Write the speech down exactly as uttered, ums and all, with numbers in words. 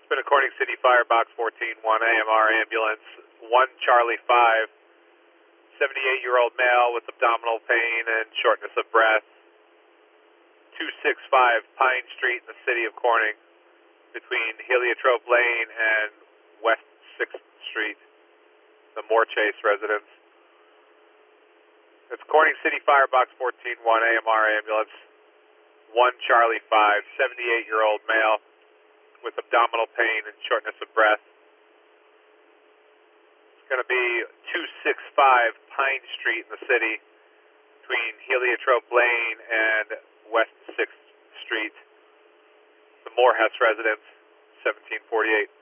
Been a Corning City Fire Box fourteen one A M R ambulance, one Charlie five, seventy-eight-year-old male with abdominal pain and shortness of breath, two sixty-five Pine Street in the city of Corning, between Heliotrope Lane and West sixth Street, the Moorchase residence. It's Corning City Fire Box fourteen one A M R ambulance, one Charlie five, seventy-eight-year-old male with abdominal pain and shortness of breath. It's going to be two sixty-five Pine Street in the city, between Heliotrope Lane and West sixth Street, the Moorhouse residence, seventeen forty-eight.